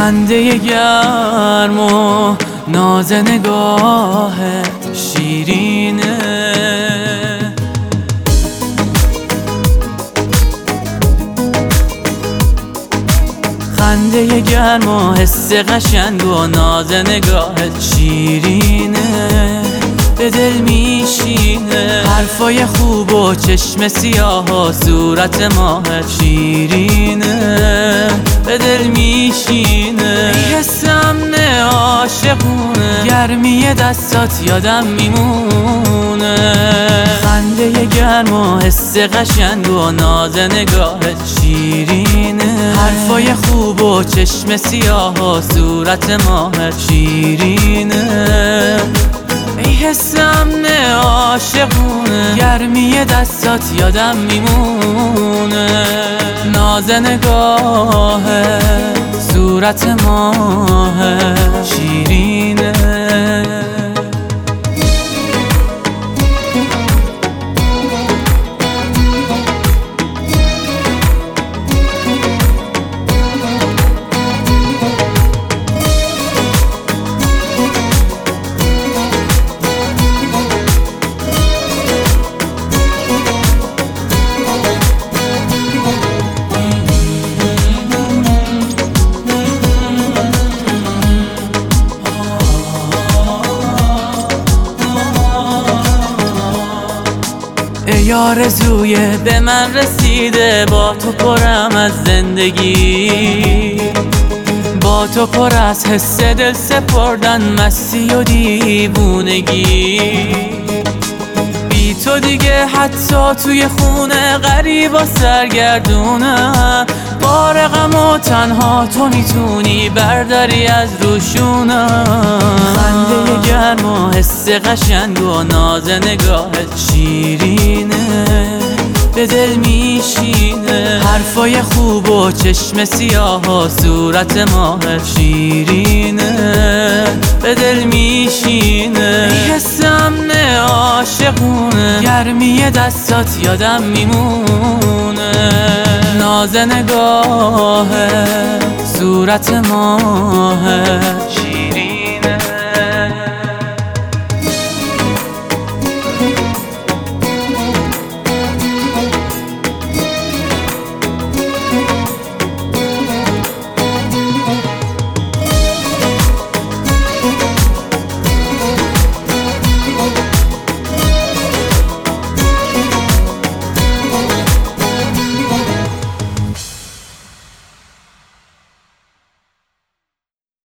خنده گرم و ناز نگاهت شیرینه، خنده گرم و حس قشنگ و ناز نگاهت شیرینه، به دل میشینه حرفای خوب و چشم سیاه و صورت ماهت شیرینه، به دل میشینه حس امن عاشقونه، گرمی دستات یادم میمونه، خنده گرم و حس قشنگ و ناز نگاهت شیرینه، حرفای خوب و چشم سیاه و صورت ماهت شیرینه، ای حس امن عاشقونه، گرمی دستات یادم میمونه، ناز نگاهت صورت ماهت شیرینه. ای آرزوی به من رسیده، با تو پرم از زندگی، با تو پر از حس دل سپردن، مستی و دیوونگی، بی تو دیگه حتی توی خونه غریب و سرگردونم، بار غم و تنها تو میتونی برداری از روشونم، خنده گرم و حس قشنگ و ناز نگاهت شیرینه، به دل میشینه حرفای خوب و چشم سیاه و صورت ماهت شیرینه، به دل میشینه حس امن عاشقونه، گرمی دستات یادم میمونه، ناز نگاهت صورت ماهت